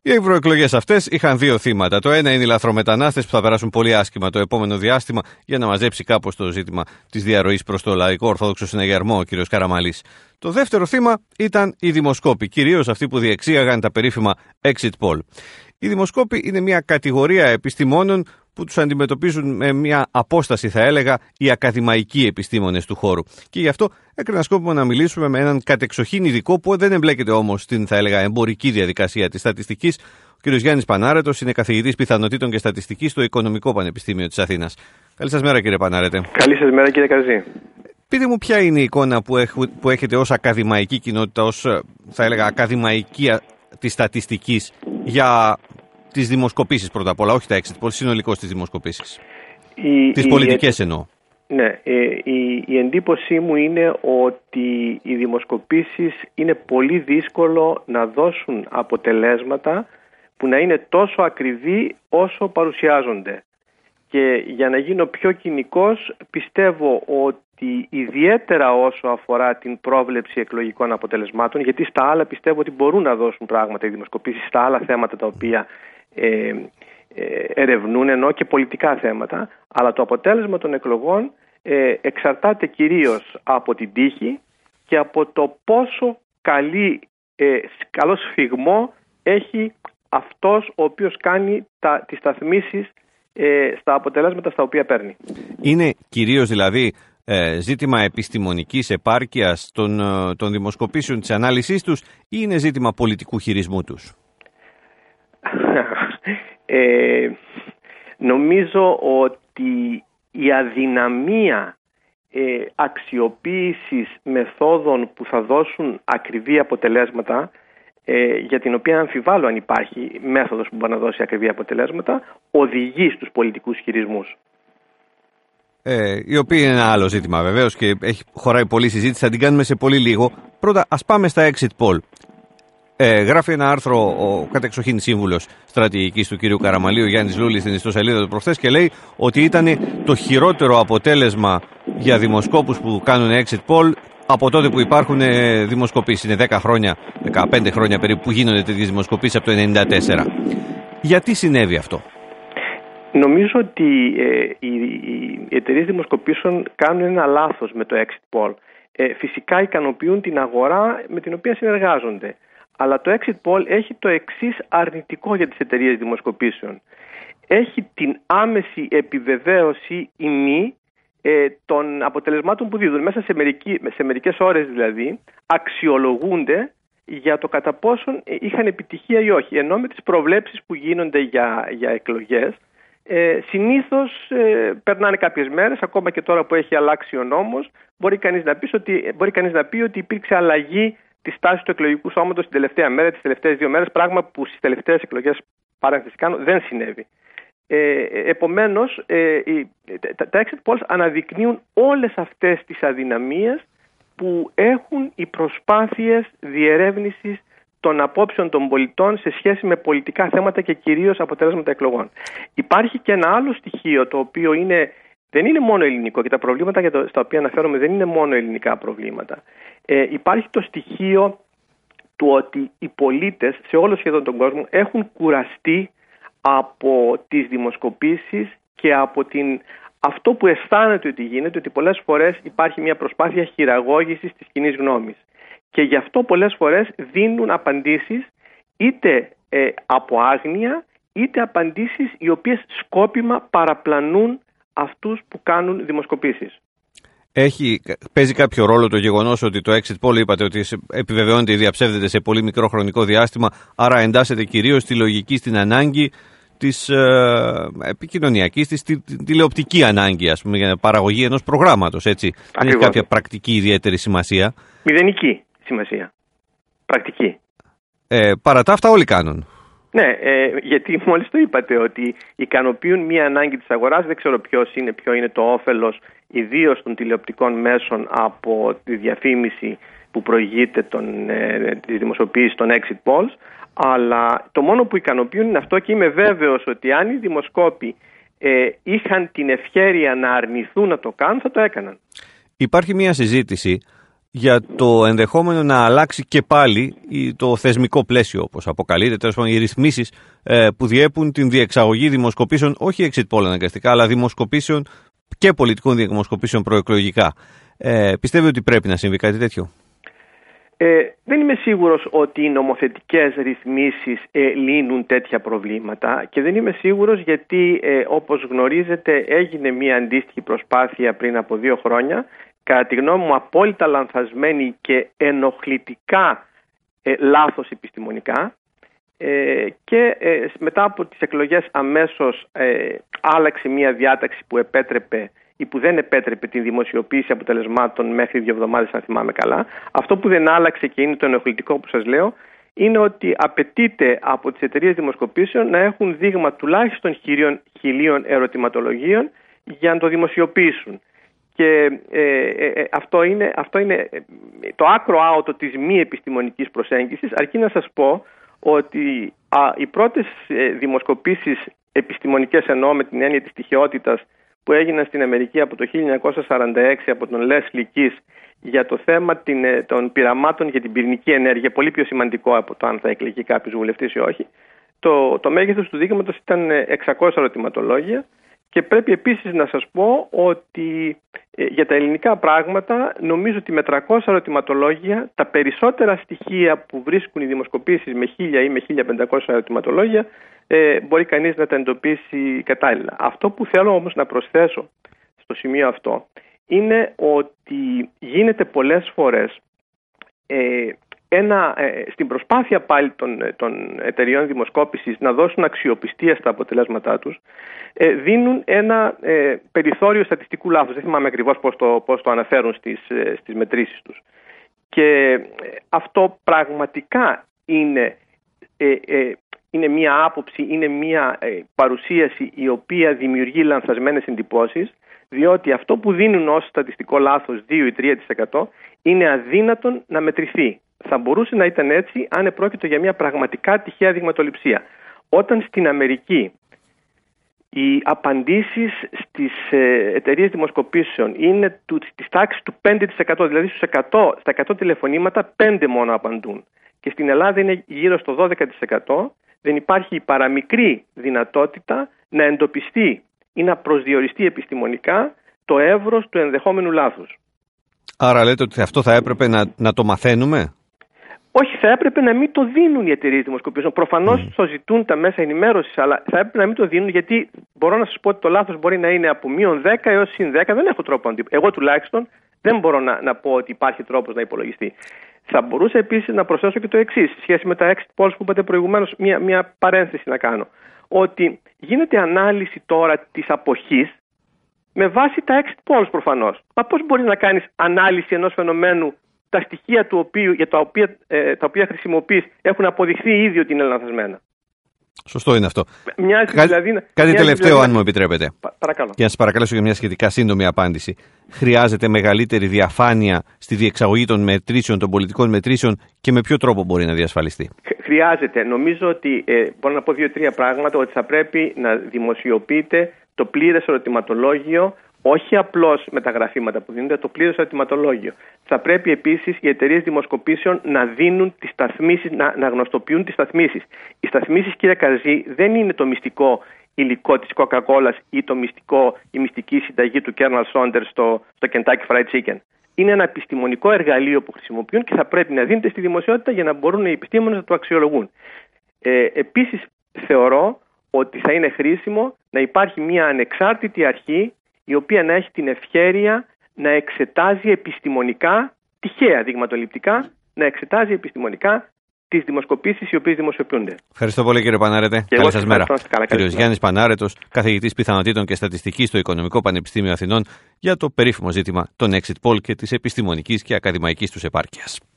Οι ευρωεκλογές αυτές είχαν δύο θύματα. Το ένα είναι οι λαθρομετανάστες που θα περάσουν πολύ άσχημα το επόμενο διάστημα για να μαζέψει κάπως το ζήτημα της διαρροής προς το λαϊκό ορθόδοξο συναγερμό, ο κ. Καραμαλής. Το δεύτερο θύμα ήταν οι δημοσκόποι, κυρίως αυτοί που διεξήγαγαν τα περίφημα exit poll. Οι δημοσκόποι είναι μια κατηγορία επιστημόνων που τους αντιμετωπίζουν με μια απόσταση, θα έλεγα, οι ακαδημαϊκοί επιστήμονες του χώρου. Και γι' αυτό έκανα σκόπιμο να μιλήσουμε με έναν κατεξοχήν ειδικό που δεν εμπλέκεται όμως στην, θα έλεγα, εμπορική διαδικασία της στατιστικής. Ο κ. Γιάννης Πανάρετος είναι καθηγητής πιθανοτήτων και στατιστικής στο Οικονομικό Πανεπιστήμιο της Αθήνας. Καλή σας μέρα, κύριε Πανάρετε. Καλή σας μέρα, κύριε Καζή. Πείτε μου, ποια είναι η εικόνα που έχετε ως ακαδημαϊκή κοινότητα, ως, θα έλεγα, ακαδημαϊκή της στατιστικής για τις δημοσκοπήσεις πρώτα απ' όλα, όχι τα exit polls, συνολικώς τις δημοσκοπήσεις. Τις πολιτικές εννοώ. Ναι, η εντύπωσή μου είναι ότι οι δημοσκοπήσεις είναι πολύ δύσκολο να δώσουν αποτελέσματα που να είναι τόσο ακριβή όσο παρουσιάζονται. Και για να γίνω πιο κοινικός, πιστεύω ότι ιδιαίτερα όσο αφορά την πρόβλεψη εκλογικών αποτελεσμάτων, γιατί στα άλλα πιστεύω ότι μπορούν να δώσουν πράγματα οι δημοσκοπήσεις, στα άλλα θέματα τα οποία ερευνούν, ενώ και πολιτικά θέματα, αλλά το αποτέλεσμα των εκλογών εξαρτάται κυρίως από την τύχη και από το πόσο καλό σφιγμό έχει αυτός ο οποίος κάνει τις σταθμίσεις στα αποτελέσματα στα οποία παίρνει. Είναι κυρίως δηλαδή ζήτημα επιστημονικής επάρκειας των δημοσκοπήσεων, της ανάλυσης τους, ή είναι ζήτημα πολιτικού χειρισμού τους? Νομίζω ότι η αδυναμία αξιοποίησης μεθόδων που θα δώσουν ακριβή αποτελέσματα, για την οποία αμφιβάλλω αν υπάρχει μέθοδος που μπορεί να δώσει ακριβή αποτελέσματα, οδηγεί στους πολιτικούς χειρισμούς. Η οποία είναι ένα άλλο ζήτημα βεβαίως και χωράει πολλή συζήτηση, θα την κάνουμε σε πολύ λίγο. Πρώτα ας πάμε στα exit poll. Γράφει ένα άρθρο ο κατεξοχήν σύμβουλος στρατηγικής του κ. Καραμαλή, ο Γιάννης Λούλης, στην ιστοσελίδα του προχθές και λέει ότι ήταν το χειρότερο αποτέλεσμα για δημοσκόπους που κάνουν exit poll από τότε που υπάρχουν δημοσκοπήσεις. Είναι 10 χρόνια, 15 χρόνια περίπου που γίνονται τέτοιες δημοσκοπήσεις από το 1994. Γιατί συνέβη αυτό? Νομίζω ότι οι εταιρείες δημοσκοπήσεων κάνουν ένα λάθος με το exit poll. Φυσικά ικανοποιούν την αγορά με την οποία συνεργάζονται. Αλλά το exit poll έχει το εξής αρνητικό για τις εταιρείες δημοσκοπήσεων. Έχει την άμεση επιβεβαίωση ή μη των αποτελεσμάτων που δίδουν. Μέσα σε μερικές ώρες δηλαδή αξιολογούνται για το κατά πόσον είχαν επιτυχία ή όχι. Ενώ με τις προβλέψεις που γίνονται για εκλογές συνήθως περνάνε κάποιες μέρες, ακόμα και τώρα που έχει αλλάξει ο νόμος, μπορεί κανείς να πει ότι υπήρξε αλλαγή τη τάση του εκλογικού σώματος την τελευταία μέρα, τις τελευταίες 2 μέρες, πράγμα που στις τελευταίες εκλογές δεν συνέβη. Επομένως, τα exit polls αναδεικνύουν όλες αυτές τις αδυναμίες που έχουν οι προσπάθειες διερεύνησης των απόψεων των πολιτών σε σχέση με πολιτικά θέματα και κυρίως αποτελέσματα εκλογών. Υπάρχει και ένα άλλο στοιχείο το οποίο δεν είναι μόνο ελληνικό και τα προβλήματα στα οποία αναφέρομαι δεν είναι μόνο ελληνικά προβλήματα. Υπάρχει το στοιχείο του ότι οι πολίτες σε όλο σχεδόν τον κόσμο έχουν κουραστεί από τις δημοσκοπήσεις και από αυτό που αισθάνεται ότι γίνεται, ότι πολλές φορές υπάρχει μια προσπάθεια χειραγώγησης της κοινής γνώμης. Και γι' αυτό πολλές φορές δίνουν απαντήσεις είτε από άγνοια, είτε απαντήσεις οι οποίες σκόπιμα παραπλανούν αυτούς που κάνουν δημοσκοπήσεις. Παίζει κάποιο ρόλο το γεγονός ότι το exit poll, είπατε ότι επιβεβαιώνεται ή διαψεύδεται σε πολύ μικρό χρονικό διάστημα, άρα εντάσσεται κυρίως στη λογική, στην ανάγκη της επικοινωνιακής, της τηλεοπτική ανάγκη, ας πούμε, για παραγωγή ενός προγράμματος, έτσι? Δεν έχει κάποια πρακτική ιδιαίτερη σημασία? Μηδενική σημασία. Πρακτική. Παρά τα αυτά όλοι κάνουν. Ναι, γιατί μόλις το είπατε ότι ικανοποιούν μία ανάγκη της αγοράς. Δεν ξέρω ποιο είναι το όφελος ιδίως των τηλεοπτικών μέσων από τη διαφήμιση που προηγείται της δημοσιοποίησης των exit polls, αλλά το μόνο που ικανοποιούν είναι αυτό και είμαι βέβαιος ότι αν οι δημοσκόποι είχαν την ευχέρεια να αρνηθούν να το κάνουν, θα το έκαναν. Υπάρχει μία συζήτηση για το ενδεχόμενο να αλλάξει και πάλι το θεσμικό πλαίσιο, όπως αποκαλείται, τέλος πάντων οι ρυθμίσεις που διέπουν την διεξαγωγή δημοσκοπήσεων, όχι exit poll αναγκαστικά, αλλά δημοσκοπήσεων και πολιτικών δημοσκοπήσεων προεκλογικά. Πιστεύει ότι πρέπει να συμβεί κάτι τέτοιο? Δεν είμαι σίγουρος ότι οι νομοθετικές ρυθμίσεις λύνουν τέτοια προβλήματα και δεν είμαι σίγουρος γιατί όπως γνωρίζετε έγινε μια αντίστοιχη προσπάθεια πριν από 2 χρόνια, κατά τη γνώμη μου απόλυτα λανθασμένη και ενοχλητικά λάθος επιστημονικά, και μετά από τις εκλογές αμέσως άλλαξε μια διάταξη που επέτρεπε ή που δεν επέτρεπε την δημοσιοποίηση αποτελεσμάτων μέχρι 2 εβδομάδες, αν θυμάμαι καλά. Αυτό που δεν άλλαξε και είναι το ενοχλητικό που σας λέω, είναι ότι απαιτείται από τις εταιρείες δημοσκοπήσεων να έχουν δείγμα τουλάχιστον 1.000 ερωτηματολογίων για να το δημοσιοποιήσουν. Και αυτό είναι το άκρο άωτο της μη επιστημονικής προσέγγισης, αρκεί να σας πω ότι οι πρώτες δημοσκοπήσεις επιστημονικές, εννοώ με την έννοια της τυχαιότητας, που έγιναν στην Αμερική από το 1946 από τον Leslie Keys για το θέμα των πειραμάτων για την πυρηνική ενέργεια, πολύ πιο σημαντικό από το αν θα εκλεγεί κάποιος βουλευτής ή όχι, το μέγεθος του δείγματος ήταν 600 ερωτηματολόγια. Και πρέπει επίσης να σας πω ότι για τα ελληνικά πράγματα νομίζω ότι με 300 ερωτηματολόγια τα περισσότερα στοιχεία που βρίσκουν οι δημοσκοπήσεις με 1.000 ή με 1.500 ερωτηματολόγια μπορεί κανείς να τα εντοπίσει κατάλληλα. Αυτό που θέλω όμως να προσθέσω στο σημείο αυτό είναι ότι γίνεται πολλές φορές στην προσπάθεια πάλι των εταιριών δημοσκόπησης να δώσουν αξιοπιστία στα αποτελέσματά τους, δίνουν ένα περιθώριο στατιστικού λάθους. Δεν θυμάμαι ακριβώς πώς το αναφέρουν στις μετρήσεις τους. Και αυτό πραγματικά είναι μια άποψη, είναι μια παρουσίαση η οποία δημιουργεί λανθασμένες εντυπώσεις, διότι αυτό που δίνουν ως στατιστικό λάθος 2 ή 3% είναι αδύνατον να μετρηθεί. Θα μπορούσε να ήταν έτσι αν επρόκειτο για μια πραγματικά τυχαία δειγματοληψία. Όταν στην Αμερική οι απαντήσεις στις εταιρείες δημοσκοπήσεων είναι της τάξης του 5%, δηλαδή στα 100 τηλεφωνήματα 5 μόνο απαντούν. Και στην Ελλάδα είναι γύρω στο 12%, δεν υπάρχει παραμικρή δυνατότητα να εντοπιστεί ή να προσδιοριστεί επιστημονικά το εύρος του ενδεχόμενου λάθους. Άρα λέτε ότι αυτό θα έπρεπε να το μαθαίνουμε? Όχι, θα έπρεπε να μην το δίνουν οι εταιρείες δημοσκοπήσεων. Προφανώς το ζητούν τα μέσα ενημέρωσης, αλλά θα έπρεπε να μην το δίνουν, γιατί μπορώ να σας πω ότι το λάθος μπορεί να είναι από -10 έως +10. Δεν έχω τρόπο. Εγώ τουλάχιστον δεν μπορώ να πω ότι υπάρχει τρόπος να υπολογιστεί. Θα μπορούσα επίσης να προσθέσω και το εξής, σε σχέση με τα exit polls που είπατε προηγουμένως, μια παρένθεση να κάνω. Ότι γίνεται ανάλυση τώρα της αποχής με βάση τα exit polls προφανώς. Μα πώς μπορεί να κάνεις ανάλυση ενός φαινομένου τα στοιχεία του οποίου, για τα οποία χρησιμοποιείς έχουν αποδειχθεί ήδη ότι είναι λανθασμένα? Σωστό είναι αυτό. Κάτι τελευταίο, αν μου επιτρέπετε. Παρακαλώ. Και να σας παρακαλέσω για μια σχετικά σύντομη απάντηση. Χρειάζεται μεγαλύτερη διαφάνεια στη διεξαγωγή των μετρήσεων, των πολιτικών μετρήσεων, και με ποιο τρόπο μπορεί να διασφαλιστεί? Χρειάζεται. Νομίζω ότι μπορώ να πω 2-3 πράγματα. Ότι θα πρέπει να δημοσιοποιείται το πλήρες ερωτηματολόγιο, όχι απλώς με τα γραφήματα που δίνονται, το πλήρες ερωτηματολόγιο. Θα πρέπει επίσης οι εταιρείες δημοσκοπήσεων να δίνουν τις σταθμίσεις, να γνωστοποιούν τις σταθμίσεις. Οι σταθμίσεις, κύριε Καρζή, δεν είναι το μυστικό υλικό της Coca-Cola ή η μυστική συνταγή του Colonel Sanders στο Kentucky Fried Chicken. Είναι ένα επιστημονικό εργαλείο που χρησιμοποιούν και θα πρέπει να δίνεται στη δημοσιότητα για να μπορούν οι επιστήμονες να το αξιολογούν. Επίσης, θεωρώ ότι θα είναι χρήσιμο να υπάρχει μια ανεξάρτητη αρχή η οποία να έχει την ευχέρεια να εξετάζει επιστημονικά, τυχαία δειγματοληπτικά, να εξετάζει επιστημονικά τις δημοσκοπήσεις οι οποίες δημοσιοποιούνται. Ευχαριστώ πολύ, κύριε Πανάρετε. Καλή σας μέρα. Κύριος Γιάννης Πανάρετος, καθηγητής πιθανοτήτων και στατιστικής στο Οικονομικό Πανεπιστήμιο Αθηνών, για το περίφημο ζήτημα των exit poll και της επιστημονικής και ακαδημαϊκής τους επάρκειας.